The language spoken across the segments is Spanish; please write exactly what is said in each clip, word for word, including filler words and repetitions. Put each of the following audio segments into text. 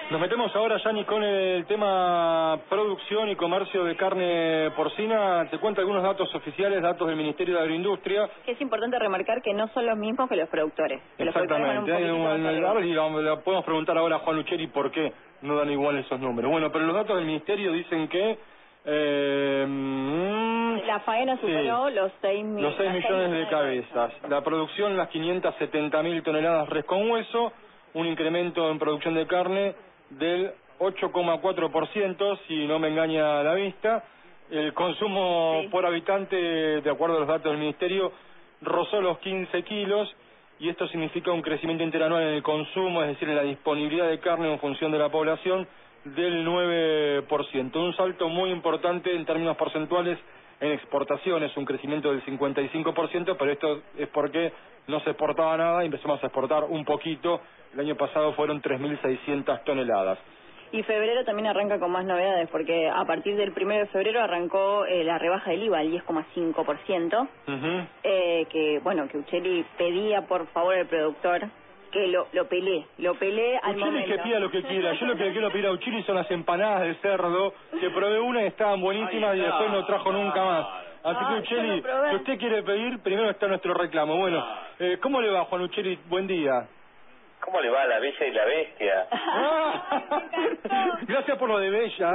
Nos metemos ahora, Yanni, con el tema producción y comercio de carne porcina. Te cuento algunos datos oficiales, datos del Ministerio de Agroindustria. Es importante remarcar que no son los mismos que los productores. Que Exactamente. Los productores y vamos, le podemos preguntar ahora a Juan Lucheri por qué no dan igual esos números. Bueno, pero los datos del Ministerio dicen que... Eh, mm, la faena superó sí, los seis millones de cabezas. La producción, las quinientas setenta mil toneladas res con hueso. Un incremento en producción de carne del ocho coma cuatro por ciento, si no me engaña la vista. El consumo sí. por habitante, de acuerdo a los datos del Ministerio, rozó los quince kilos, y esto significa un crecimiento interanual en el consumo, es decir, en la disponibilidad de carne en función de la población, del nueve por ciento. Un salto muy importante en términos porcentuales en exportaciones, un crecimiento del cincuenta y cinco por ciento, pero esto es porque no se exportaba nada y empezamos a exportar un poquito. El año pasado fueron tres mil seiscientas toneladas. Y febrero también arranca con más novedades, porque a partir del primero de febrero arrancó eh, la rebaja del I V A al diez coma cinco por ciento, uh-huh. eh, que bueno, que Ucheli pedía por favor al productor que lo, lo pelee, lo pelee al Ucheli momento. que pida lo que quiera. Yo lo que quiero pedir a Ucheli son las empanadas de cerdo, que probé una y estaban buenísimas. Ay, y después no trajo nunca más. Así ah, que Ucheli, que usted quiere pedir, primero está nuestro reclamo. Bueno, eh, ¿cómo le va, Juan Ucheli? Buen día. ¿Cómo le va a la Bella y la Bestia? Gracias por lo de Bella.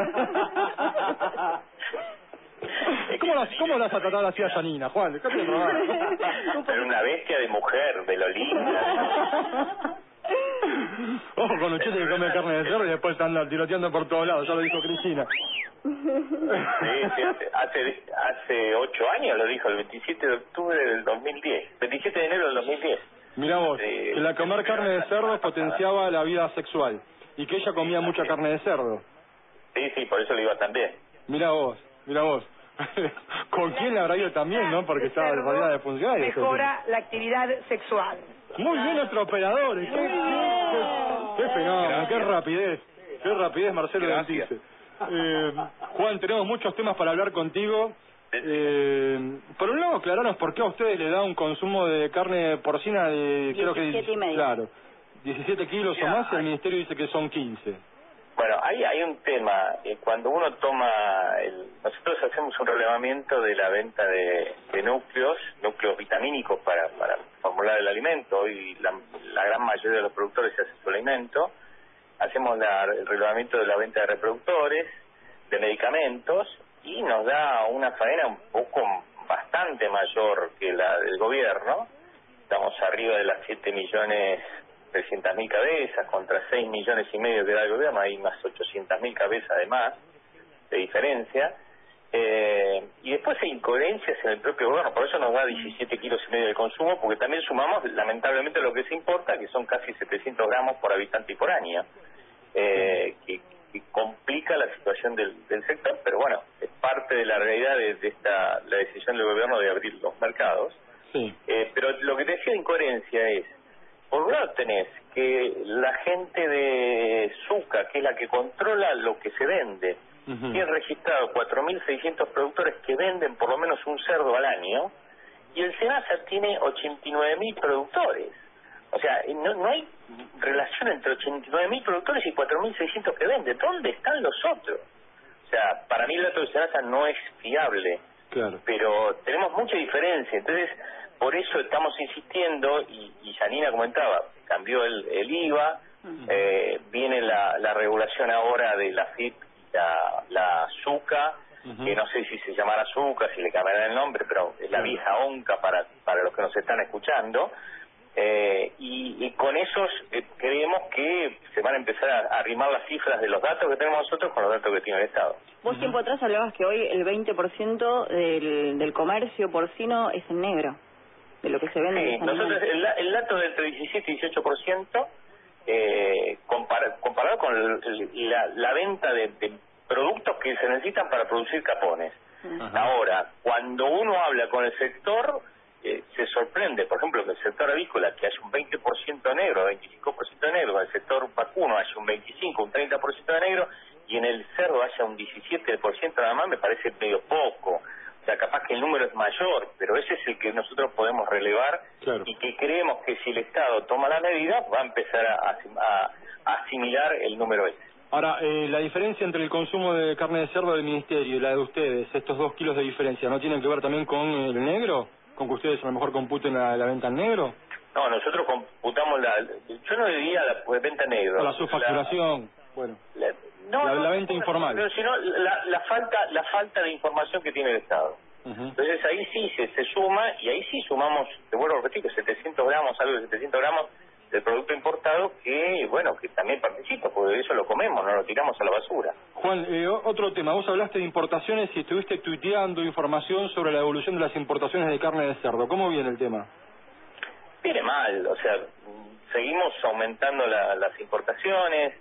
¿Cómo las, cómo las ha tratado así a Janina, Juan? Pero una bestia de mujer, de lo linda. Ojo con Ucheli que come carne de cerdo y después anda tiroteando por todos lados, ya lo dijo Cristina. Sí, sí, hace, hace, hace ocho años lo dijo, el veintisiete de octubre del dos mil diez. veintisiete de enero del dos mil diez. Mirá vos, eh, que la comer carne de cerdo potenciaba la vida sexual y que ella comía mucha carne de cerdo. Sí, sí, por eso le iba tan bien. Mirá vos, mirá vos. ¿Con quién le habrá ido también, no? Porque estaba de variedad de funcionarios. Mejora la actividad sexual. Muy bien nuestro operador. ¿Qué, qué, qué fenómeno, qué rapidez. Qué rapidez, Marcelo Dentice. Eh, Juan, tenemos muchos temas para hablar contigo. Eh, por un lado, aclaranos por qué a ustedes le da un consumo de carne porcina de creo que diecisiete y medio. Claro, diecisiete kilos ya, o más, y el Ministerio dice que son quince. Bueno, hay, hay un tema, eh, cuando uno toma, el, nosotros hacemos un relevamiento de la venta de, de núcleos, núcleos vitamínicos para, para formular el alimento. Hoy la, la gran mayoría de los productores se hace su alimento. Hacemos la, el relevamiento de la venta de reproductores, de medicamentos, y nos da una faena un poco bastante mayor que la del gobierno. Estamos arriba de las siete millones trescientas mil cabezas contra seis millones y medio que da el gobierno. Hay unas ochocientas mil cabezas además de diferencia. Eh, y después hay incoherencias en el propio gobierno, por eso nos da diecisiete kilos y medio de consumo, porque también sumamos lamentablemente lo que se importa, que son casi setecientos gramos por habitante y por año, eh, que que complica la situación del, del sector, pero bueno, es parte de la realidad de, de esta la decisión del gobierno de abrir los mercados. Sí. Eh, pero lo que te decía de incoherencia es, por un lado tenés que la gente de Zucca, que es la que controla lo que se vende, uh-huh. tiene registrado cuatro mil seiscientos productores que venden por lo menos un cerdo al año, y el SENASA tiene ochenta y nueve mil productores. O sea, no, no hay relación entre ochenta y nueve mil productores y cuatro mil seiscientos que venden. ¿Dónde están los otros? O sea, para mí el dato de SENASA no es fiable. Claro. Pero tenemos mucha diferencia. Entonces, por eso estamos insistiendo, y, y Janina comentaba, cambió el, el I V A, uh-huh. eh, viene la, la regulación ahora de la F I P, la, la Zucca, uh-huh. que no sé si se llamará Zucca, si le cambiará el nombre, pero es la vieja ONCA para, para los que nos están escuchando. Eh, y, y con esos eh, creemos que se van a empezar a, a arrimar las cifras de los datos que tenemos nosotros con los datos que tiene el Estado. Vos tiempo atrás hablabas que hoy el veinte por ciento del, del comercio porcino es en negro, de lo que se vende. Sí, nosotros el, el dato de entre diecisiete y dieciocho por ciento, eh, compar, comparado con el, la, la venta de, de productos que se necesitan para producir capones. Uh-huh. Ahora, cuando uno habla con el sector, Eh, se sorprende, por ejemplo, que el sector avícola, que haya un veinte por ciento negro, veinticinco por ciento negro, en el sector vacuno haya un veinticinco, un treinta por ciento de negro, y en el cerdo haya un diecisiete por ciento nada más, me parece medio poco. O sea, capaz que el número es mayor, pero ese es el que nosotros podemos relevar, claro. Y que creemos que si el Estado toma las medidas, va a empezar a, a, asimilar el número ese. Ahora, eh, la diferencia entre el consumo de carne de cerdo del Ministerio y la de ustedes, estos dos kilos de diferencia, ¿no tienen que ver también con el negro? ¿Con que ustedes a lo mejor computen la, la venta en negro? No, nosotros computamos la... Yo no diría la venta en negro. O la subfacturación, la, bueno. La, no, la, no, la venta no, informal. Pero sino la, la, falta, la falta de información que tiene el Estado. Uh-huh. Entonces ahí sí se, se suma, y ahí sí sumamos, te vuelvo a repetir, setecientos gramos, algo de setecientos gramos del producto importado que, bueno, que también participa, porque eso lo comemos, no lo tiramos a la basura. Juan, eh, otro tema, vos hablaste de importaciones y estuviste tuiteando información sobre la evolución de las importaciones de carne de cerdo. ¿Cómo viene el tema? Viene mal, o sea, seguimos aumentando la, las importaciones,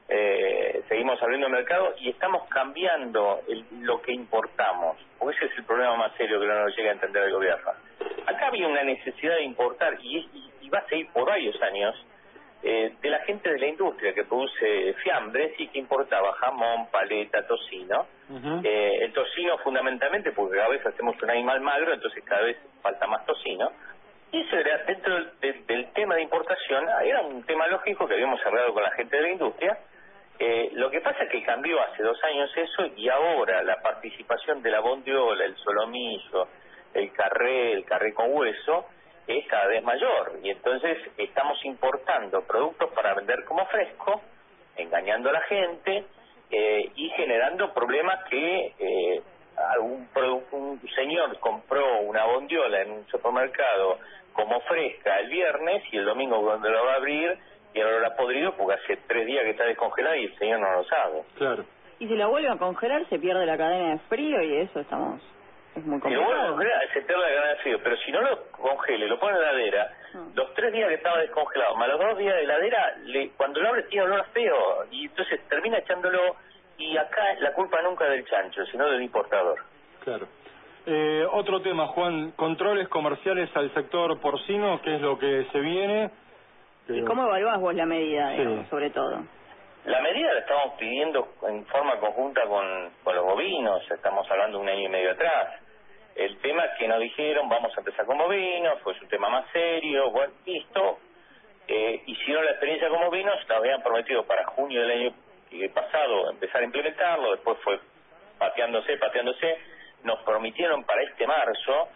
eh, seguimos abriendo el mercado y estamos cambiando el, lo que importamos, porque ese es el problema más serio que no nos llega a entender el gobierno. Acá había una necesidad de importar, y, y, y va a seguir por varios años, eh, de la gente de la industria que produce fiambres y que importaba jamón, paleta, tocino. Uh-huh. eh, el tocino fundamentalmente porque cada vez hacemos un animal magro, entonces cada vez falta más tocino. Y eso era, dentro del, del, del tema de importación, era un tema lógico que habíamos hablado con la gente de la industria. Eh, lo que pasa es que cambió hace dos años eso, y ahora la participación de la bondiola, el solomillo, el carré, el carré con hueso, es cada vez mayor. Y entonces estamos importando productos para vender como fresco, engañando a la gente eh, y generando problemas que... Eh, algún un señor compró una bondiola en un supermercado como fresca el viernes y el domingo cuando lo va a abrir y ahora lo ha podrido porque hace tres días que está descongelada y el señor no lo sabe. Claro. Y si la vuelve a congelar se pierde la cadena de frío y eso estamos... es muy complicado. Si lo vuelve a congelar se pierde la cadena de frío, pero si no lo congele, lo pone en la heladera, ah. los tres días que estaba descongelado, más los dos días de heladera, le, cuando lo abre tiene olor feo y entonces termina echándolo. Y acá la culpa nunca del chancho, sino del importador. Claro. Eh, otro tema, Juan, controles comerciales al sector porcino, ¿qué es lo que se viene? ¿Y cómo evaluás vos la medida, sí. digamos, sobre todo? La medida la estamos pidiendo en forma conjunta con, con los bovinos, estamos hablando de un año y medio atrás. El tema que nos dijeron, vamos a empezar con bovinos, fue un tema más serio, bueno, listo. Eh, hicieron la experiencia con bovinos, la habían prometido para junio del año pasado empezar a implementarlo, después fue pateándose, pateándose, nos prometieron para este marzo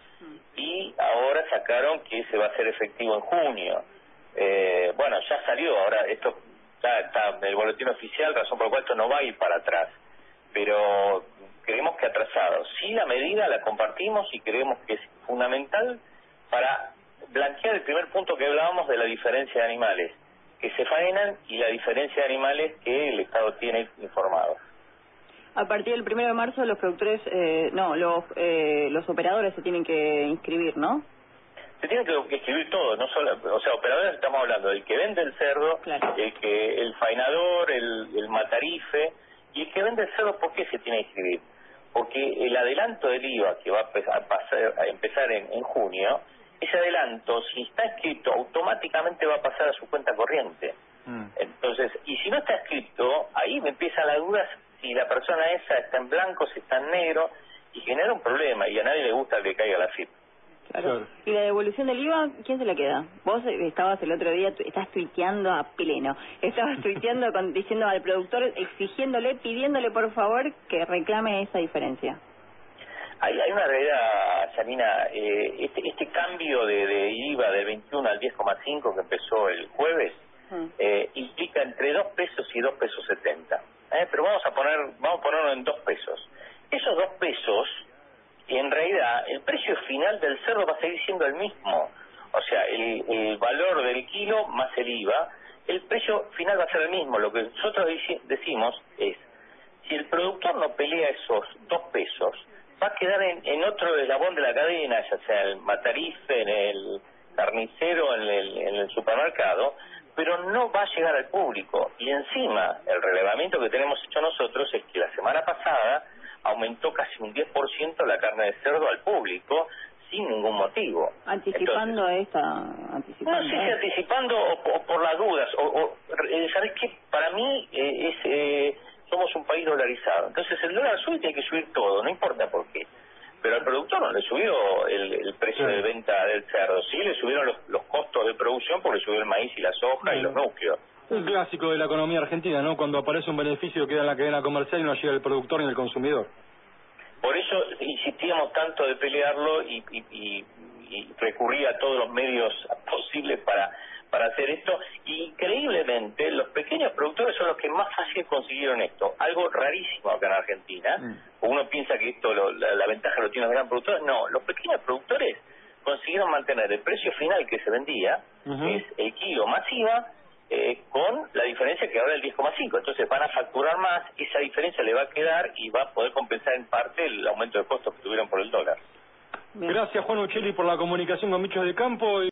y ahora sacaron que se va a hacer efectivo en junio. Eh, bueno, ya salió, ahora esto ya está en el boletín oficial, razón por la cual esto no va a ir para atrás, pero creemos que atrasado. Sí, la medida la compartimos y creemos que es fundamental para blanquear el primer punto que hablábamos de la diferencia de animales que se faenan y la diferencia de animales que el Estado tiene informado. A partir del primero de marzo los productores, eh, no, los eh, los operadores se tienen que inscribir, ¿no? Se tienen que inscribir todos, no solo, o sea, operadores estamos hablando del que vende el cerdo, claro. el que el faenador, el, el matarife, y el que vende el cerdo, ¿por qué se tiene que inscribir? Porque el adelanto del I V A que va a empezar a, pasar, a empezar en, en junio, ese adelanto, si está escrito, automáticamente va a pasar a su cuenta corriente. Mm. Entonces, y si no está escrito, ahí me empiezan las dudas si la persona esa está en blanco, si está en negro, y genera un problema, y a nadie le gusta que caiga la F I P. Claro. Claro. ¿Y la devolución del I V A, quién se la queda? Vos estabas el otro día, estás tuiteando a pleno, estabas tuiteando con, diciendo al productor, exigiéndole, pidiéndole por favor que reclame esa diferencia. Hay, hay una realidad, Janina, eh, este, este cambio de, de I V A del veintiuno al diez coma cinco que empezó el jueves, mm. eh, implica entre dos pesos y dos pesos setenta. Eh, pero vamos a poner, vamos a ponerlo en dos pesos. Esos dos pesos, en realidad, el precio final del cerdo va a seguir siendo el mismo. O sea, el, el valor del kilo más el I V A, el precio final va a ser el mismo. Lo que nosotros decimos es, si el productor no pelea esos dos pesos, va a quedar en, en otro eslabón de la cadena, ya sea el matarife, en el carnicero, en el, en el supermercado, pero no va a llegar al público. Y encima, el relevamiento que tenemos hecho nosotros es que la semana pasada aumentó casi un diez por ciento la carne de cerdo al público sin ningún motivo. Anticipando Entonces, esta... Anticipando, no sé si anticipando o, o por las dudas. O, o ¿sabes qué? Para mí eh, es... Eh, somos un país dolarizado. Entonces el dólar sube y tiene que subir todo, no importa por qué. Pero al productor no le subió el, el precio sí. de venta del cerdo, sí le subieron los, los costos de producción porque subió el maíz y la soja sí. y los núcleos. Un clásico de la economía argentina, ¿no? Cuando aparece un beneficio queda en la cadena comercial y no llega al productor ni al consumidor. Por eso insistíamos tanto de pelearlo y, y, y, y recurría a todos los medios posibles para para hacer esto. Y increíblemente los pequeños productores son los que más fácil consiguieron esto, algo rarísimo acá en Argentina. Mm. Uno piensa que esto lo, la, la ventaja lo tienen los grandes productores. No, los pequeños productores consiguieron mantener el precio final que se vendía, uh-huh. que es el kilo masiva, eh, con la diferencia que ahora el diez coma cinco. Entonces van a facturar más, esa diferencia le va a quedar y va a poder compensar en parte el aumento de costos que tuvieron por el dólar. Bien. Gracias, Juan Uccelli, por la comunicación con Michos de Campo.